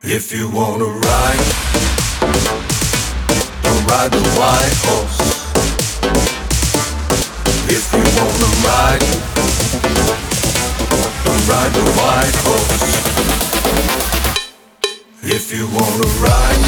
If you wanna ride, don't ride the white horse. If you wanna ride, don't ride the white horse. If you wanna ride,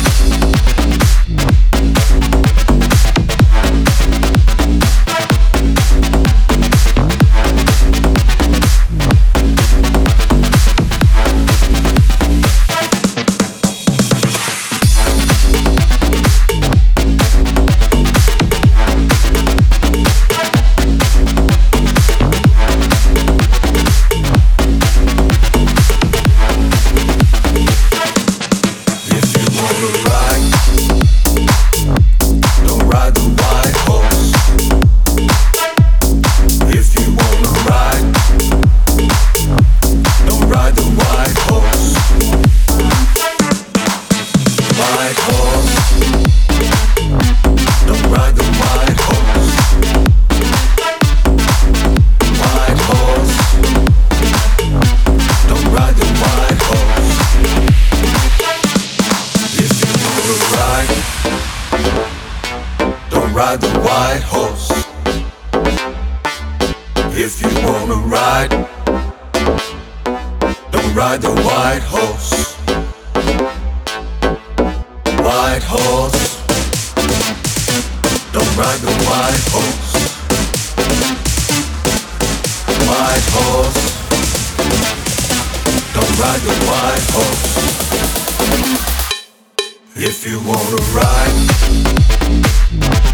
ride the white horse. If you wanna ride, don't ride the white horse. White horse, don't ride the white horse. White horse, don't ride the white horse. If you wanna ride,